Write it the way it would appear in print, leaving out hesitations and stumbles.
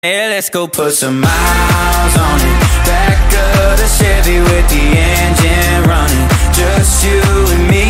Hey, let's go put some miles on it. Back of the Chevy with the engine running. Just you and me.